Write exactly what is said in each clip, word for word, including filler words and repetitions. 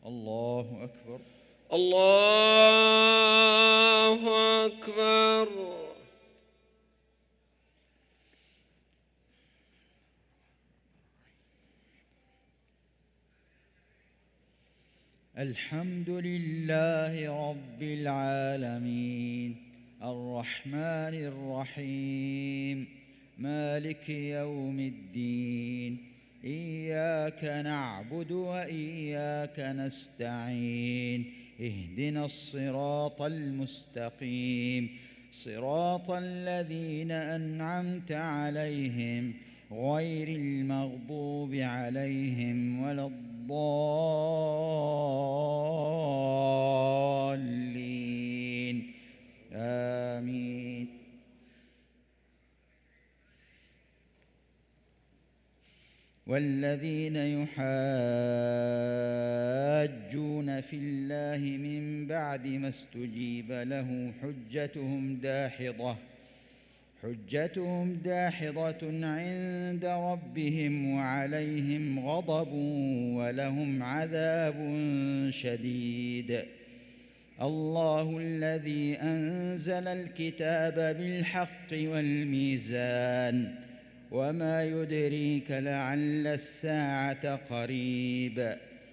الله أكبر. الله أكبر. الحمد لله رب العالمين الرحمن الرحيم مالك يوم الدين إياك نعبد وإياك نستعين اهدنا الصراط المستقيم صراط الذين أنعمت عليهم غير المغضوب عليهم ولا الضالين آمين. والذين يحاجون في الله من بعد ما استجيب له حجتهم داحضة حجتهم داحضة عند ربهم وعليهم غضب ولهم عذاب شديد. الله الذي أنزل الكتاب بالحق والميزان وما يدريك لعل الساعة قريب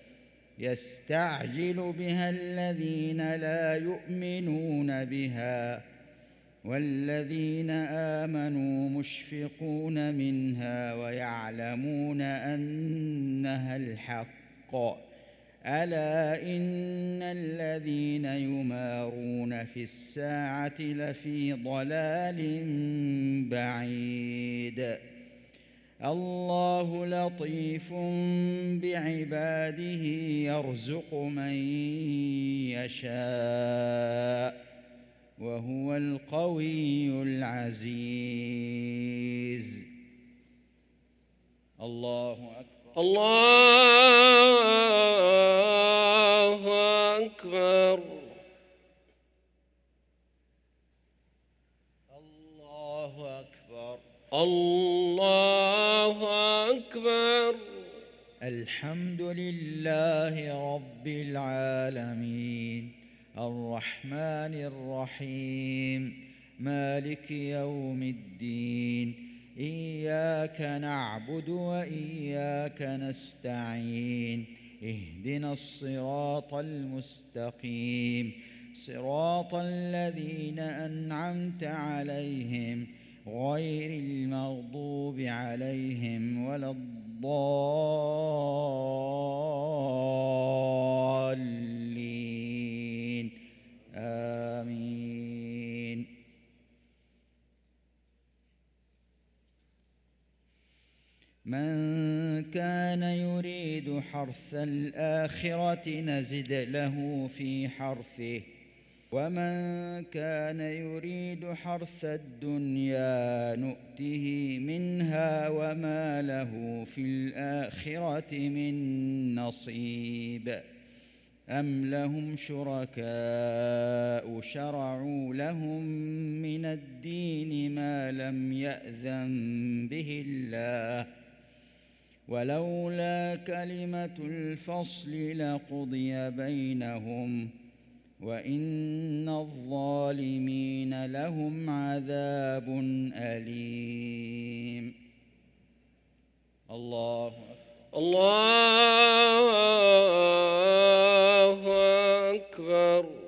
يستعجل بها الذين لا يؤمنون بها والذين آمنوا مشفقون منها ويعلمون أنها الحق ألا إن الذين يمارون في الساعة لفي ضلال بعيد. الله لطيف بعباده يرزق من يشاء وهو القوي العزيز. الله أكبر. الله أكبر. الله أكبر. الله أكبر. الحمد لله رب العالمين الرحمن الرحيم مالك يوم الدين إياك نعبد وإياك نستعين اهدنا الصراط المستقيم صراط الذين أنعمت عليهم غير المغضوب عليهم ولا الضالين آمين. من كان يريد حرث الآخرة نزد له في حرثه ومن كان يريد حرث الدنيا نؤته منها وما له في الآخرة من نصيب. أم لهم شركاء شرعوا لهم من الدين ما لم يأذن به الله ولولا كلمة الفصل لقضي بينهم وإن الظالمين لهم عذاب أليم. الله الله أكبر.